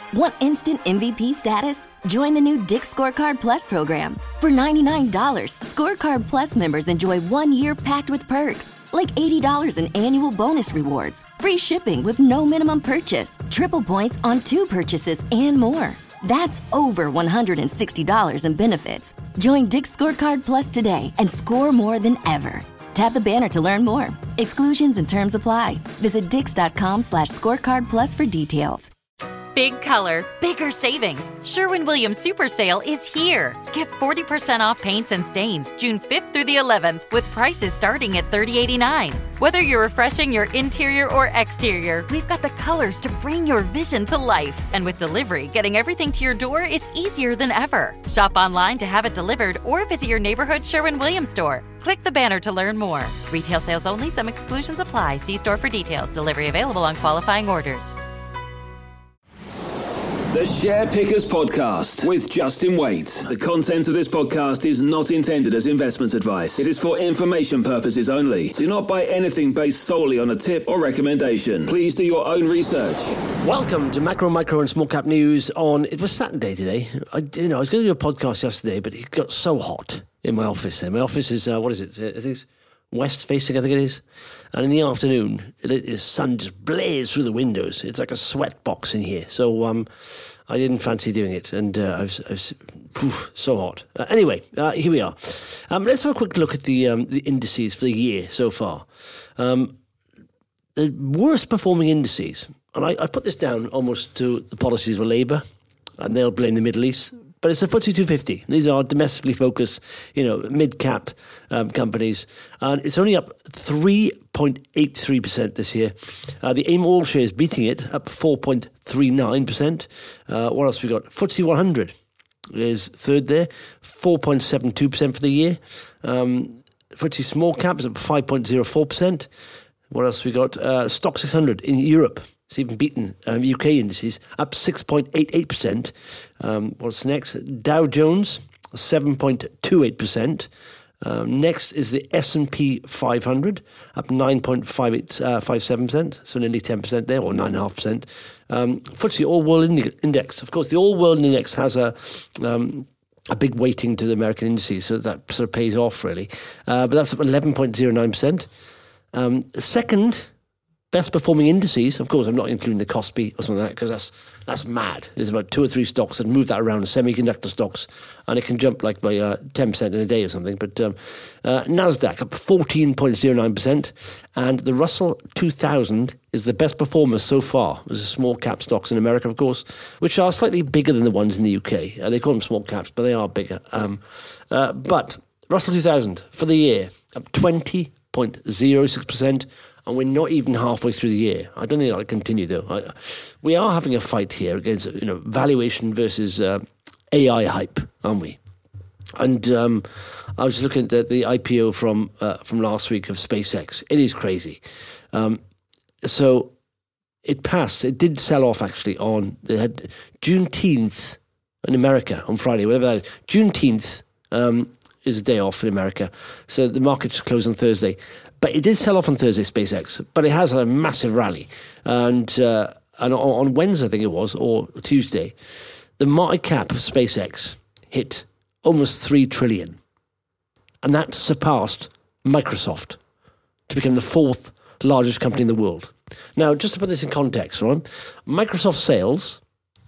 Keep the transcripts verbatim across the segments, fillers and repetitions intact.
Want instant M V P status? Join the new Dick's Scorecard Plus program. For ninety-nine dollars, Scorecard Plus members enjoy one year packed with perks, like eighty dollars in annual bonus rewards, free shipping with no minimum purchase, triple points on two purchases, and more. That's over one hundred sixty dollars in benefits. Join Dick's Scorecard Plus today and score more than ever. Tap the banner to learn more. Exclusions and terms apply. Visit dix.com slash scorecard plus for details. Big color, bigger savings. Sherwin-Williams Super Sale is here. Get forty percent off paints and stains June fifth through the eleventh with prices starting at thirty dollars and eighty-nine cents. Whether you're refreshing your interior or exterior, we've got the colors to bring your vision to life. And with delivery, getting everything to your door is easier than ever. Shop online to have it delivered or visit your neighborhood Sherwin-Williams store. Click the banner to learn more. Retail sales only. Some exclusions apply. See store for details. Delivery available on qualifying orders. The Share Pickers Podcast with Justin Waite. The content of this podcast is not intended as investment advice. It is for information purposes only. Do not buy anything based solely on a tip or recommendation. Please do your own research. Welcome to Macro, Micro and Small Cap News on, it was Saturday today. I, you know, I was going to do a podcast yesterday, but it got so hot in my office. My office is, uh, what is it? I think it's west facing, I think it is. And in the afternoon, the sun just blazed through the windows. It's like a sweat box in here. So um, I didn't fancy doing it. And uh, I was, I was phew, so hot. Uh, anyway, uh, here we are. Um, let's have a quick look at the um, the indices for the year so far. Um, the worst performing indices, and I, I put this down almost to the policies of Labour, and they'll blame the Middle East. But it's the F T S E two fifty. These are domestically focused, you know, mid-cap um, companies. And it's only up three point eight three percent this year. Uh, the AIM All shares beating it, up four point three nine percent. Uh, what else we got? F T S E one hundred is third there, four point seven two percent for the year. Um, F T S E Small Cap is up five point zero four percent. What else we got? Uh, Stock six hundred in Europe. It's even beaten um, U K indices, up six point eight eight percent. Um, what's next? Dow Jones, seven point two eight percent. Um, next is the S and P five hundred, up nine point five eight, uh, five seven percent, so nearly ten percent there, or nine point five percent. Um, F T S E All World Index. Of course, the All World Index has a... Um, a big weighting to the American indices, so that sort of pays off, really. Uh, but that's up eleven point zero nine percent. Um, second best performing indices, of course, I'm not including the Kospi or something like that, because that's that's mad. There's about two or three stocks that move that around, semiconductor stocks, and it can jump like by uh, ten percent in a day or something. But um, uh, NASDAQ up fourteen point zero nine percent, and the Russell two thousand is the best performer so far. There's small cap stocks in America, of course, which are slightly bigger than the ones in the U K. Uh, they call them small caps, but they are bigger. Um, uh, but Russell two thousand for the year, up twenty point zero six percent, and we're not even halfway through the year. I don't think that'll continue, though. I, we are having a fight here against, you know, valuation versus uh, A I hype, aren't we? And um, I was looking at the, the I P O from uh, from last week of SpaceX. It is crazy. Um, so it passed. It did sell off, actually, on... They had Juneteenth in America on Friday, whatever that is. Juneteenth... Um, is a day off in America. So the markets closed on Thursday. But it did sell off on Thursday, SpaceX. But it has had a massive rally. And uh, and on Wednesday, I think it was, or Tuesday, the market cap of SpaceX hit almost three trillion dollars. And that surpassed Microsoft to become the fourth largest company in the world. Now, just to put this in context, right? Microsoft sales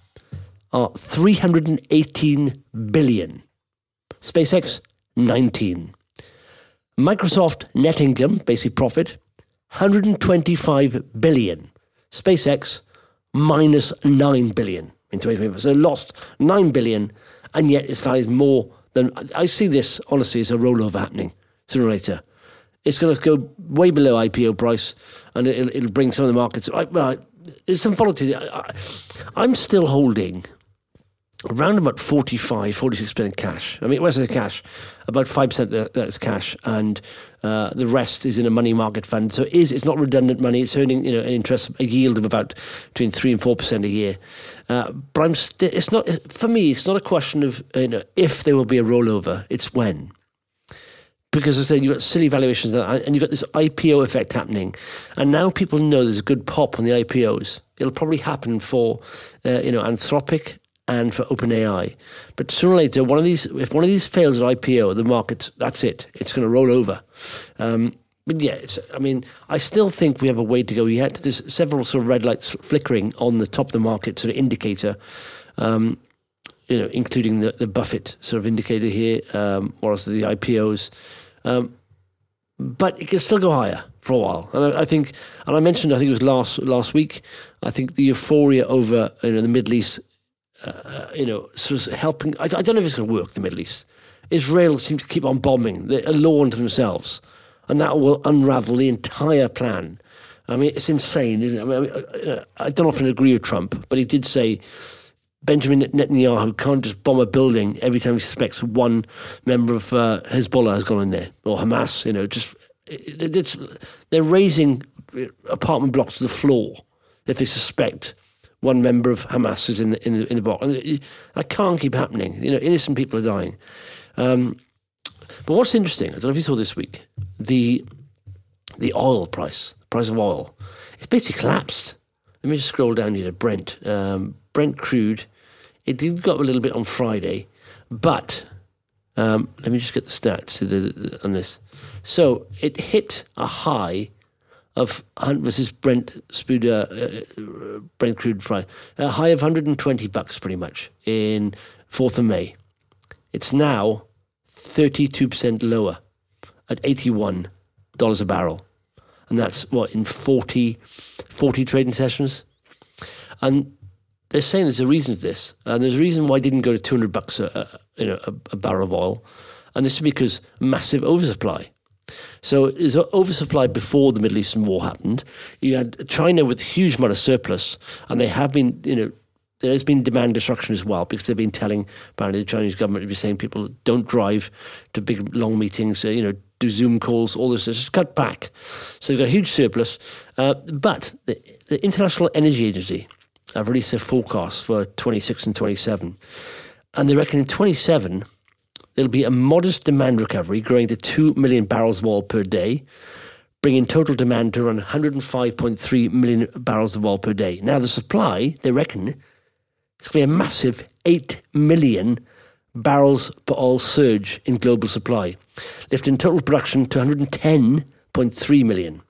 are three hundred eighteen billion dollars. SpaceX, nineteen. Microsoft net income, basic profit, one hundred twenty-five billion. SpaceX, minus nine billion in twenty twenty-four. So they lost nine billion, and yet it's valued more than... I see this, honestly, as a rollover happening sooner or later. It's going to go way below I P O price, and it'll, it'll bring some of the markets... I, well, there's some volatility. I, I, I'm still holding... around about forty-five, forty-six percent cash. I mean, where's the cash? About five percent that, that's cash, and uh, the rest is in a money market fund. So it is, it's not redundant money. It's earning, you know, an interest, a yield of about between three and four percent a year. Uh, but I'm st- it's not, for me, it's not a question of, you know, if there will be a rollover, it's when. Because as I said, you've got silly valuations and you've got this I P O effect happening. And now people know there's a good pop on the I P Os. It'll probably happen for, uh, you know, Anthropic and for OpenAI. But sooner or later, one of these, if one of these fails at I P O, the market, that's it. It's going to roll over. Um, but yeah, it's, I mean, I still think we have a way to go yet. There's several sort of red lights flickering on the top of the market sort of indicator, um, you know, including the, the Buffett sort of indicator here, um, or else the I P Os. Um, but it can still go higher for a while. And I, I think, and I mentioned, I think it was last last week, I think the euphoria over, you know, the Middle East, uh, you know, sort of helping. I, I don't know if it's going to work, the Middle East. Israel seems to keep on bombing. They're a law unto themselves. And that will unravel the entire plan. I mean, it's insane, isn't it? I mean, I, I don't often agree with Trump, but he did say Benjamin Netanyahu can't just bomb a building every time he suspects one member of uh, Hezbollah has gone in there, or Hamas, you know, just, it, it's, they're raising apartment blocks to the floor if they suspect one member of Hamas is in the, in the, in the box. And it, that can't keep happening. You know, innocent people are dying. Um, but what's interesting, I don't know if you saw this week, the the oil price, the price of oil, it's basically collapsed. Let me just scroll down here to Brent. Um, Brent crude, it did go up a little bit on Friday, but um, let me just get the stats on this. So it hit a high of, this is Brent, uh, Brent crude price, a high of one hundred twenty bucks pretty much in fourth of May. It's now thirty-two percent lower at eighty-one dollars a barrel. And that's, what, in forty, forty trading sessions? And they're saying there's a reason for this. And there's a reason why it didn't go to two hundred bucks a, a, you know, a, a barrel of oil. And this is because massive oversupply. So there's an oversupply before the Middle Eastern war happened. You had China with a huge amount of surplus, and they have been, you know, there has been demand destruction as well, because they've been telling, apparently, the Chinese government to be saying people don't drive to big, long meetings, uh, you know, do Zoom calls, all this, just cut back. So they've got a huge surplus. Uh, but the, the International Energy Agency have released their forecast for twenty-six and twenty-seven. And they reckon in twenty-seven, there'll be a modest demand recovery, growing to two million barrels of oil per day, bringing total demand to around one hundred five point three million barrels of oil per day. Now, the supply, they reckon, it's going to be a massive eight million barrels per oil surge in global supply, lifting total production to one hundred ten point three million.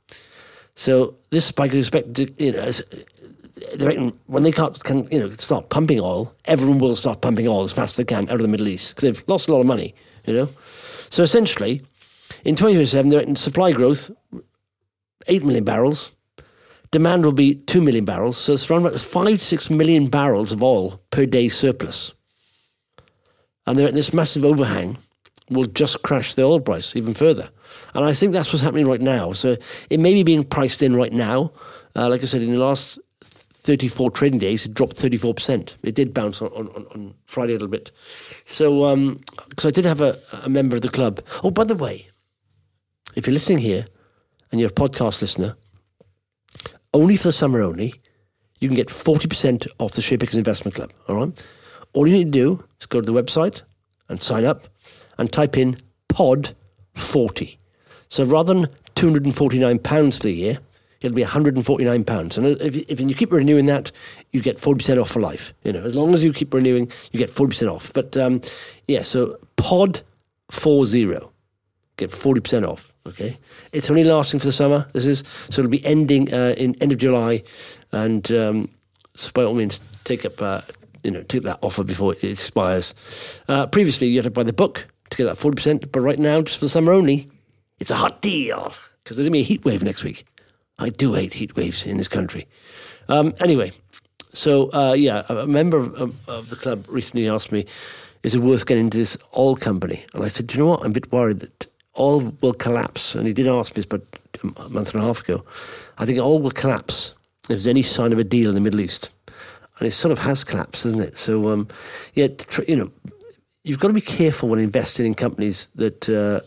So this spike is expected to, you know, they reckon when they can't, can, you know, start pumping oil, everyone will start pumping oil as fast as they can out of the Middle East, because they've lost a lot of money, you know. So essentially, in twenty twenty-seven, they're in supply growth, eight million barrels. Demand will be two million barrels. So it's around about five to six million barrels of oil per day surplus. And they're at this massive overhang will just crash the oil price even further. And I think that's what's happening right now. So it may be being priced in right now. Uh, like I said, in the last thirty-four trading days, it dropped thirty-four percent. It did bounce on, on, on Friday a little bit. So, um, because I did have a, a member of the club. Oh, by the way, if you're listening here and you're a podcast listener, only for the summer only, you can get forty percent off the Sharepickers Investment Club, all right? All you need to do is go to the website and sign up and type in pod forty. So rather than two hundred forty-nine pounds for the year, it'll be one hundred forty-nine pounds. And if, if you keep renewing that, you get forty percent off for life. You know, as long as you keep renewing, you get forty percent off. But um, yeah, so pod forty, get forty percent off. Okay, it's only lasting for the summer. This is so it'll be ending uh, in end of July, and um, so by all means, take up uh, you know take that offer before it expires. Uh, previously, you had to buy the book to get that forty percent, but right now, just for the summer only, it's a hot deal because there's gonna be a heat wave next week. I do hate heat waves in this country. Um, anyway, so uh, yeah, a member of, of the club recently asked me, "Is it worth getting into this oil company?" And I said, "Do you know what? I'm a bit worried that oil will collapse." And he did ask me this about a month and a half ago. I think oil will collapse if there's any sign of a deal in the Middle East. And it sort of has collapsed, hasn't it? So, um, yeah, you know, you've got to be careful when investing in companies that, uh,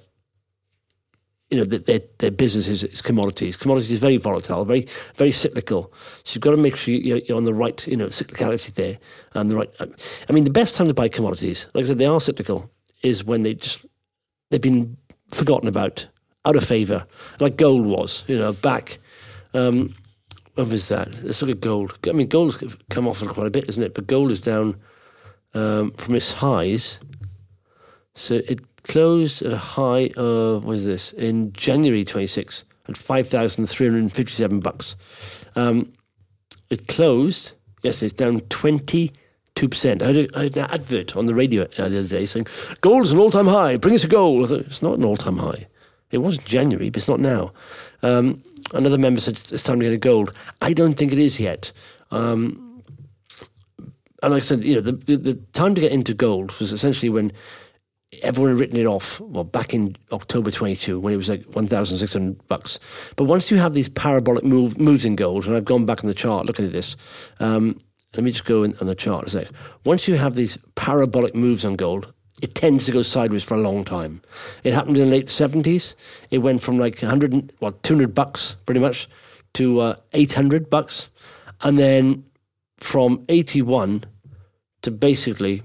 you know, that their, their business is, is commodities. Commodities is very volatile, very very cyclical. So you've got to make sure you're, you're on the right, you know, cyclicality there. And the right. I mean, the best time to buy commodities, like I said, they are cyclical, is when they just, they've been forgotten about, out of favour, like gold was, you know, back um, when was that? Let's look at gold. I mean, gold's come off quite a bit, isn't it? But gold is down um, from its highs. So it closed at a high of, what is this, in January twenty-sixth at five thousand three hundred fifty-seven bucks. Um, it closed, yes, it's down twenty-two percent. I had, a, I had an advert on the radio the other day saying, gold's an all-time high, bring us a gold. I thought, it's not an all-time high. It was January, but it's not now. Um, another member said, it's time to get a gold. I don't think it is yet. Um, and like I said, you know, the, the, the time to get into gold was essentially when everyone had written it off, well, back in October twenty-two, when it was like one thousand six hundred bucks. But once you have these parabolic move, moves in gold, and I've gone back on the chart, looking at this, um, let me just go in, on the chart a sec. Once you have these parabolic moves on gold, it tends to go sideways for a long time. It happened in the late seventies. It went from like one hundred, well, two hundred bucks, pretty much, to uh, eight hundred bucks. And then from eighty-one to basically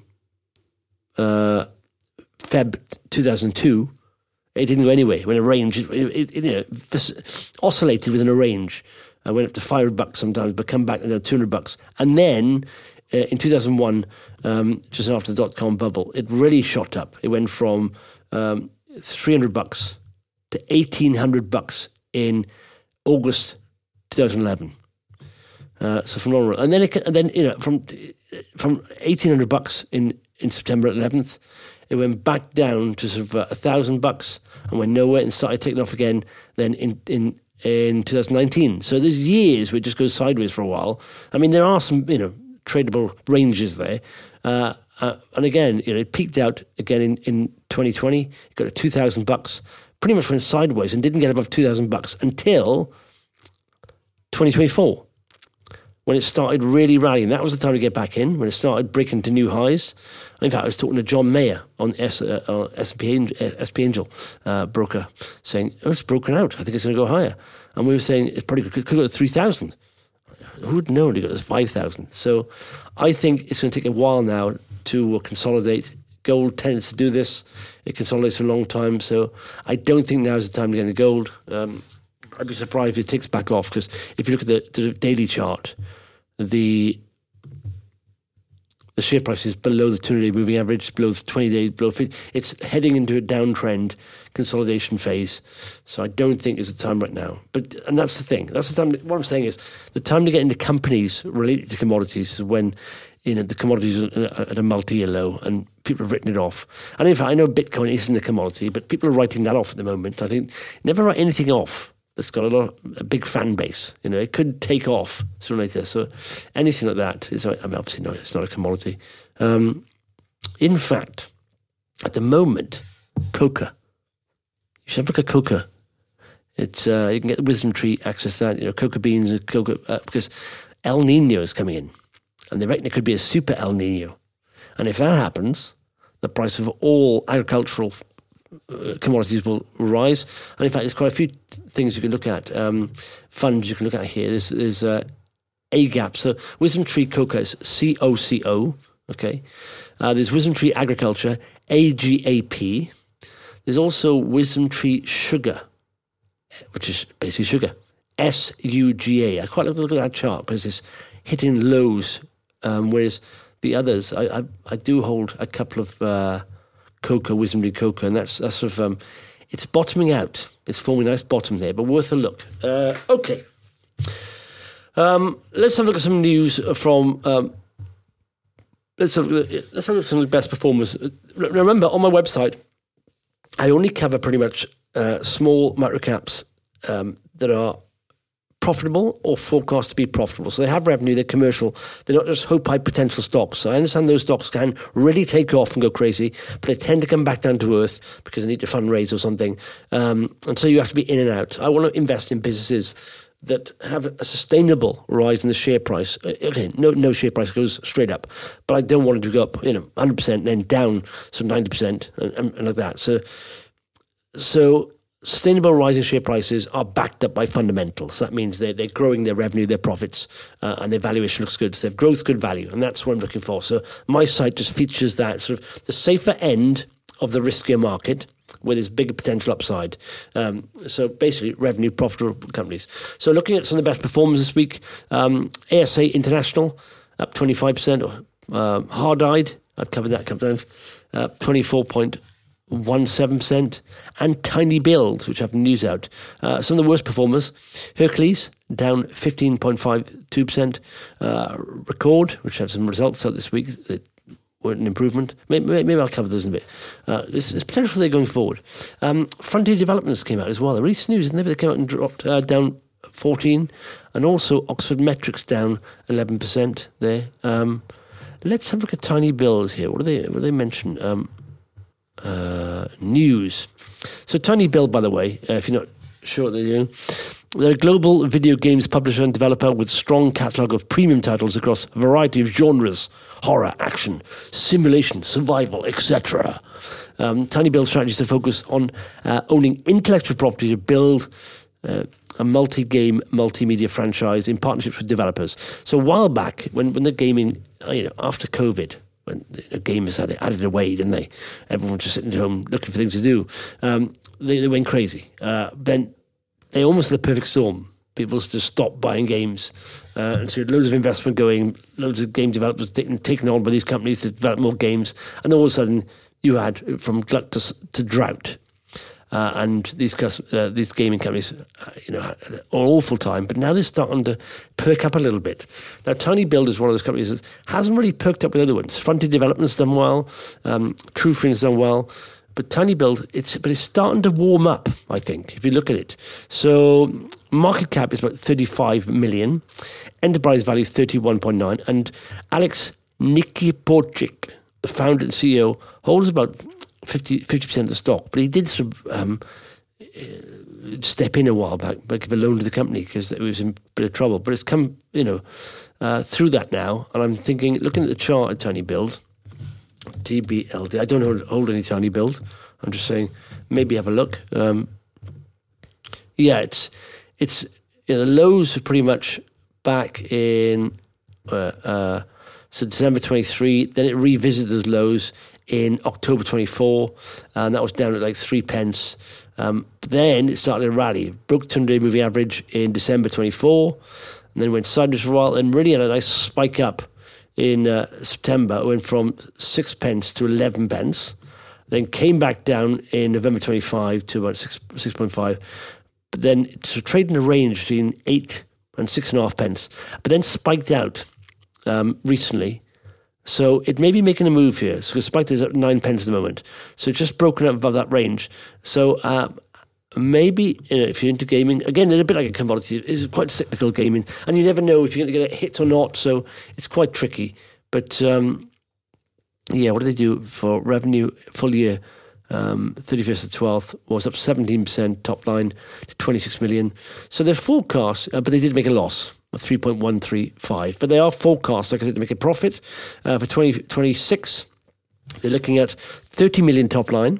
uh, February two thousand two, it didn't go anywhere. It went a range. It, it, it, you know, this oscillated within a range. I went up to five hundred bucks sometimes, but come back to two hundred bucks. And then uh, in two thousand one, um, just after the dot-com bubble, it really shot up. It went from um, three hundred bucks to eighteen hundred bucks in August two thousand eleven. Uh, so phenomenal. And then, it, and then you know, from from eighteen hundred bucks in, in September eleventh, it went back down to sort of a uh, thousand bucks and went nowhere and started taking off again. Then in in in two thousand nineteen, so there's years where it just goes sideways for a while. I mean, there are some you know tradable ranges there, uh, uh, and again, you know, it peaked out again in, in twenty twenty. It got to two thousand bucks, pretty much went sideways and didn't get above two thousand bucks until twenty twenty-four. When it started really rallying. That was the time to get back in, when it started breaking to new highs. In fact, I was talking to John Mayer on S, uh, uh, S P, S P Angel uh, broker, saying, oh, it's broken out. I think it's going to go higher. And we were saying it probably could, could go to three thousand. Who would know it got to five thousand? So I think it's going to take a while now to consolidate. Gold tends to do this. It consolidates for a long time. So I don't think now is the time to get into gold. Um, I'd be surprised if it takes back off, because if you look at the, the daily chart, the the share price is below the two hundred day moving average, below the twenty day, below fifty. It's heading into a downtrend consolidation phase. So I don't think it's the time right now. But and that's the thing. That's the time. What I'm saying is the time to get into companies related to commodities is when you know the commodities are at a multi-year low and people have written it off. And in fact, I know Bitcoin isn't a commodity, but people are writing that off at the moment. I think never write anything off that's got a lot, a big fan base. You know, it could take off sooner or later. So anything like that is, I mean, obviously not. It's not a commodity. Um, in fact, at the moment, coca. You should have a look at coca. It's uh, you can get the Wisdom Tree access to that. You know, coca beans and coca uh, because El Nino is coming in, and they reckon it could be a super El Nino. And if that happens, the price of all agricultural Uh, commodities will rise. And in fact, there's quite a few things you can look at. Um, funds you can look at here. There's, there's uh, A GAP. So Wisdom Tree Coca is C O C O. Okay. Uh, there's Wisdom Tree Agriculture, A G A P. There's also Wisdom Tree Sugar, which is basically sugar, S U G A. I quite like to look at that chart because it's hitting lows, um, whereas the others, I, I, I do hold a couple of Uh, Coca, Wisdom Tree Coca, and that's, that's sort of, um, it's bottoming out. It's forming a nice bottom there, but worth a look. Uh, okay. Um, let's have a look at some news from, um, let's, have a look at, let's have a look at some of the best performers. Remember, on my website, I only cover pretty much uh, small micro caps um, that are profitable or forecast to be profitable. So they have revenue, they're commercial, they're not just hope high potential stocks. So I understand those stocks can really take off and go crazy, but they tend to come back down to earth because they need to fundraise or something. Um, and so you have to be in and out. I want to invest in businesses that have a sustainable rise in the share price. Okay, no no share price goes straight up, but I don't want it to go up, you know, one hundred percent, then down some ninety percent and, and, and like that. So, so sustainable rising share prices are backed up by fundamentals. That means they're, they're growing their revenue, their profits, uh, and their valuation looks good. So they have growth, good value, and that's what I'm looking for. So my site just features that sort of the safer end of the riskier market, where there's bigger potential upside. Um, so basically, revenue profitable companies. So looking at some of the best performers this week, um, A S A International up twenty-five percent. Um, Hard-Eyed, I've covered that a couple of times, uh, twenty-four point one seven percent. And Tiny Build, which have news out. Uh, some of the worst performers, Hercules, down fifteen point five two percent. Uh, Record, which have some results out this week that weren't an improvement. Maybe, maybe I'll cover those in a bit. Uh, there's, there's potential there going forward. Um, Frontier Developments came out as well. The recent news, isn't it? They came out and dropped uh, down fourteen. And also Oxford Metrics down eleven percent there. Um, let's have a look at Tiny Build here. What do they, what do they mention? Um, uh, news. So Tiny Build, by the way, uh, if you're not sure what they're doing, they're a global video games publisher and developer with strong catalogue of premium titles across a variety of genres: horror, action, simulation, survival, et cetera. Um, Tiny Build strategies to focus on uh, owning intellectual property to build uh, a multi-game, multimedia franchise in partnerships with developers. So a while back, when, when the gaming, you know, after COVID, when the gamers had it added away, didn't they? Everyone was just sitting at home looking for things to do. Um, they, they went crazy. Uh, then they almost had the perfect storm. People just stopped buying games. Uh, and so you had loads of investment going, loads of game developers taken, taken on by these companies to develop more games. And all of a sudden, you had from glut to, to drought. Uh, and these uh, these gaming companies, uh, you know, had an awful time. But now they're starting to perk up a little bit. Now, Tiny Build is one of those companies that hasn't really perked up with other ones. Frontier Development's done well. Um, TrueFriend's done well. But Tiny Build, it's but it's starting to warm up, I think, if you look at it. So market cap is about thirty-five million. Enterprise value thirty-one point nine. And Alex Nikiporchik, the founder and C E O, holds about fifty percent of the stock, but he did sort of um, step in a while back, but give a loan to the company because it was in a bit of trouble. But it's come, you know, uh, through that now, and I'm thinking, looking at the chart at Tiny Build, T B L D, I don't hold, hold any Tiny Build. I'm just saying, maybe have a look. Um, yeah, it's it's you know, the lows are pretty much back in uh, uh, so December twenty-three. Then it revisited those lows in October twenty-four, and that was down at like three pence. Um, but then it started to rally. Broke two hundred day moving average in December twenty-four, and then went sideways for a while, and really had a nice spike up in uh, September. It went from six pence to eleven pence, then came back down in November twenty-five to about six six point five. But then it's so trading a range between eight and six and a half pence, but then spiked out um, recently. So it may be making a move here. So spiked is at nine pence at the moment. So it's just broken up above that range. So uh, maybe you know, if you're into gaming, again, they're a bit like a commodity. It's quite cyclical gaming, and you never know if you're going to get a hit or not. So it's quite tricky. But um, yeah, what do they do for revenue full year? Um, thirty-first of the twelfth was up seventeen percent top line to twenty-six million. So their forecast, uh, but they did make a loss of three point one three five. But they are forecast, like I said, to make a profit uh, for twenty twenty-six. They're looking at thirty million top line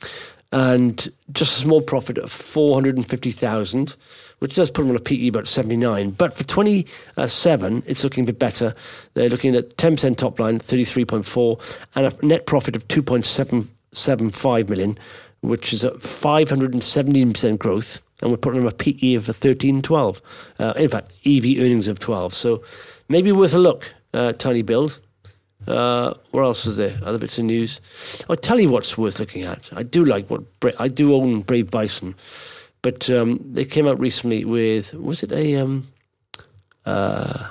and just a small profit of four hundred fifty thousand, which does put them on a P E about seventy-nine. But for twenty-seven, it's looking a bit better. They're looking at ten percent top line, thirty-three point four, and a net profit of two point seven seven five million, which is a five hundred seventeen percent growth. And we're putting them a P E of thirteen, twelve. Uh, in fact, E V earnings of twelve. So maybe worth a look, uh, Tiny Build. Uh, what else was there? Other bits of news. I'll tell you what's worth looking at. I do like what Bra- I do own Brave Bison, but um, they came out recently with, was it a um, uh,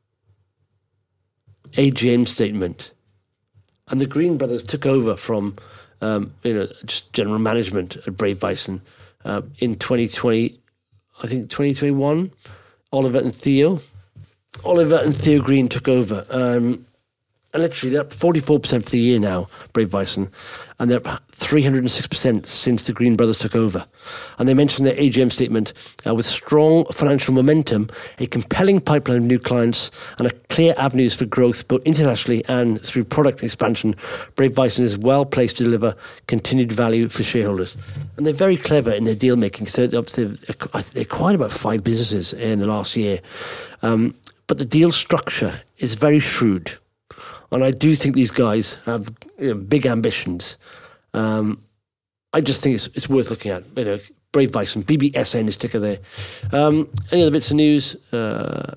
A G M statement? And the Green Brothers took over from um, you know just general management at Brave Bison uh, in twenty twenty. I think twenty twenty-one. Oliver and Theo. Oliver and Theo Green took over. Um, And literally, they're up forty-four percent for the year now, Brave Bison, and they're up three hundred six percent since the Green Brothers took over. And they mentioned their A G M statement, uh, with strong financial momentum, a compelling pipeline of new clients, and a clear avenues for growth, both internationally and through product expansion. Brave Bison is well placed to deliver continued value for shareholders. And they're very clever in their deal making. So obviously, they acquired about five businesses in the last year. Um, but the deal structure is very shrewd. And I do think these guys have you know, big ambitions. Um, I just think it's it's worth looking at. You know, Brave Bison, B B S N is ticker there. Um, any other bits of news? Uh,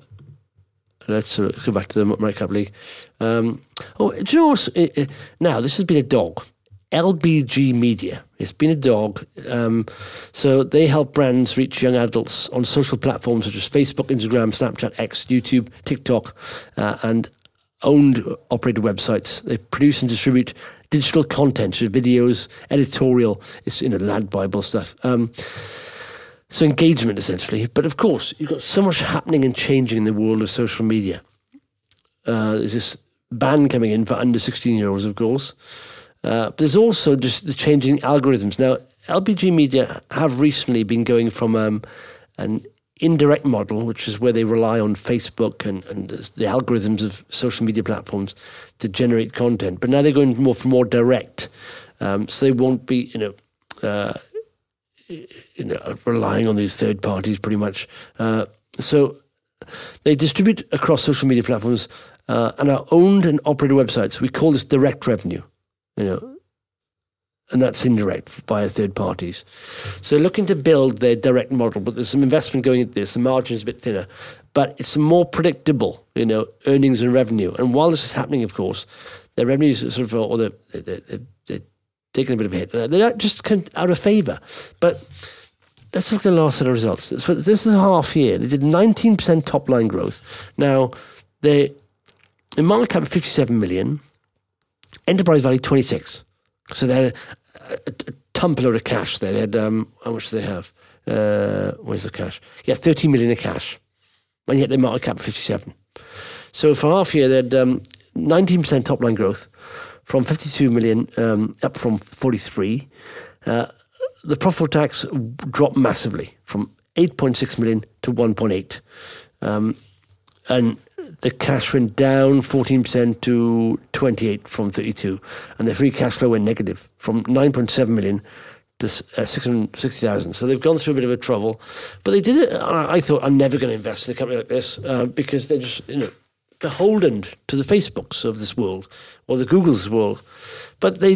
let's uh, go back to the Microcap League. Um, oh, do you know what? It, it, now, this has been a dog. L B G Media. It's been a dog. Um, so they help brands reach young adults on social platforms such as Facebook, Instagram, Snapchat, X, YouTube, TikTok, uh, and owned operated websites. They produce and distribute digital content, so videos, editorial. It's, you know, Lad Bible stuff. Um, so engagement, essentially. But of course, you've got so much happening and changing in the world of social media. Uh, there's this ban coming in for under sixteen-year-olds, of course. Uh, but there's also just the changing algorithms. Now, L B G Media have recently been going from um, an indirect model, which is where they rely on Facebook and, and the algorithms of social media platforms to generate content. But now they're going more for more direct. Um, so they won't be, you know, uh, you know, relying on these third parties pretty much. Uh, so they distribute across social media platforms uh, and are owned and operated websites. We call this direct revenue. You know, and that's indirect via third parties. So looking to build their direct model, but there's some investment going into this. The margin is a bit thinner, but it's more predictable, you know, earnings and revenue. And while this is happening, of course, their revenues are sort of, or they're, they're, they're, they're taking a bit of a hit. They're not just out of favour. But let's look at the last set of results. For this is a half year. They did nineteen percent top line growth. Now, they the market cap of fifty-seven million. Enterprise value twenty-six. So they had a, a, a tump load of cash there. They had, um, how much do they have? Uh, where's the cash? Yeah, thirteen million of cash. And yet their market cap fifty-seven. So for half year, they had um, nineteen percent top line growth from fifty-two million um, up from forty-three. Uh, the profit before tax dropped massively from eight point six million to one point eight. Um, and the cash went down fourteen percent to twenty-eight from thirty-two. And the free cash flow went negative from nine point seven million to uh, six hundred sixty thousand. So they've gone through a bit of a trouble. But they did it. I thought, I'm never going to invest in a company like this uh, because they're just, you know, beholden to the Facebooks of this world or the Googles of this world. But they,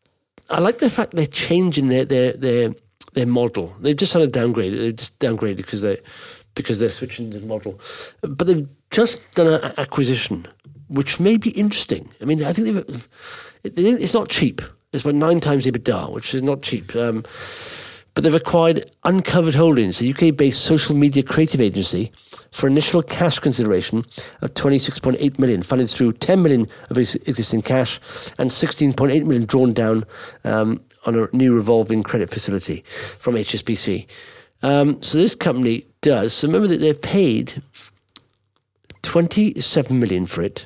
I like the fact they're changing their their their, their model. They've just had a downgrade. They've just downgraded because they because they're switching the model. But they've just done an acquisition, which may be interesting. I mean, I think they've, it's not cheap. It's about nine times EBITDA, which is not cheap. Um, but they've acquired Uncovered Holdings, a U K-based social media creative agency, for initial cash consideration of twenty-six point eight million, funded through ten million of existing cash and sixteen point eight million drawn down um, on a new revolving credit facility from H S B C. Um, so this company does. So remember that they've paid twenty-seven million for it.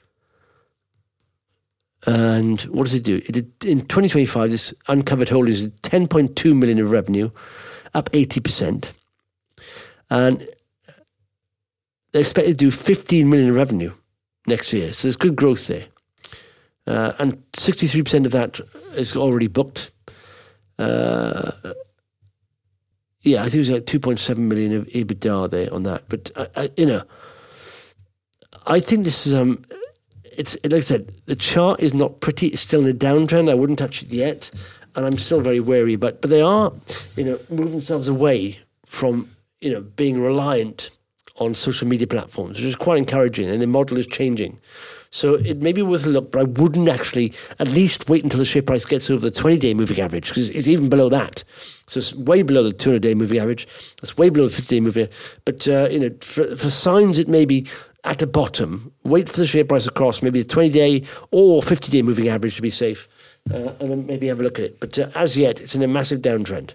And what does it do? It did, in twenty twenty-five, this Uncovered Holdings did ten point two million of revenue, up eighty percent. And they're expected to do fifteen million of revenue next year. So there's good growth there. Uh, and sixty-three percent of that is already booked. Uh, yeah, I think it was like two point seven million of EBITDA there on that. But, I, I, you know, I think this is... um. It's like I said, the chart is not pretty. It's still in a downtrend. I wouldn't touch it yet, and I'm still very wary. But but they are, you know, moving themselves away from, you know, being reliant on social media platforms, which is quite encouraging. And the model is changing, so it may be worth a look. But I wouldn't actually at least wait until the share price gets over the twenty-day moving average, because it's even below that. So it's way below the two hundred-day moving average. It's way below the fifty-day moving. But uh, you know, for, for signs it may be at the bottom, wait for the share price across maybe the twenty-day or fifty-day moving average to be safe, uh, and then maybe have a look at it. But uh, as yet, it's in a massive downtrend.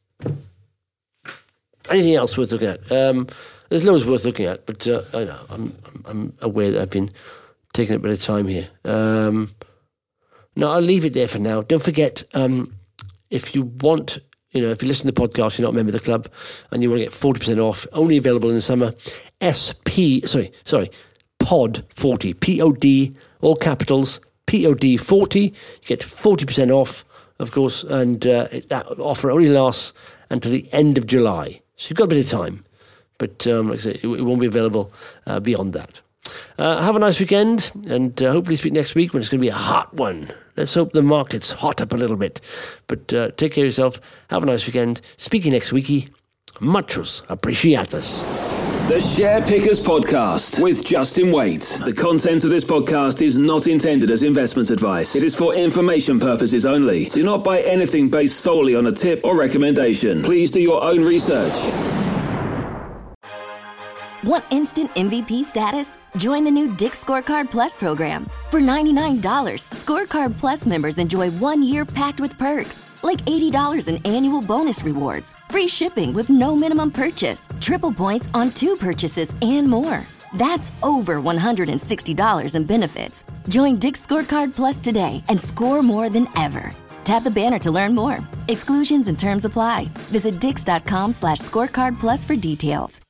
Anything else worth looking at? Um, there's loads worth looking at, but uh, I know, I'm, I'm aware that I've been taking a bit of time here. Um, no, I'll leave it there for now. Don't forget, um, if you want... You know, if you listen to the podcast, you're not a member of the club, and you want to get forty percent off, only available in the summer, S P, sorry, sorry, Pod forty, P O D, all capitals, P O D forty, you get forty percent off, of course, and uh, that offer only lasts until the end of July. So you've got a bit of time, but um, like I say, it, it won't be available uh, beyond that. Uh, have a nice weekend, and uh, hopefully speak next week when it's going to be a hot one. Let's hope the markets hot up a little bit. But uh, take care of yourself. Have a nice weekend. Speaking next weeky. Muchos apreciatas. The Share Pickers Podcast with Justin Waite. The content of this podcast is not intended as investment advice. It is for information purposes only. Do not buy anything based solely on a tip or recommendation. Please do your own research. Want instant M V P status? Join the new Dick's Scorecard Plus program. For ninety-nine dollars, Scorecard Plus members enjoy one year packed with perks, like eighty dollars in annual bonus rewards, free shipping with no minimum purchase, triple points on two purchases, and more. That's over one hundred sixty dollars in benefits. Join Dick's Scorecard Plus today and score more than ever. Tap the banner to learn more. Exclusions and terms apply. Visit dix.com slash scorecard plus for details.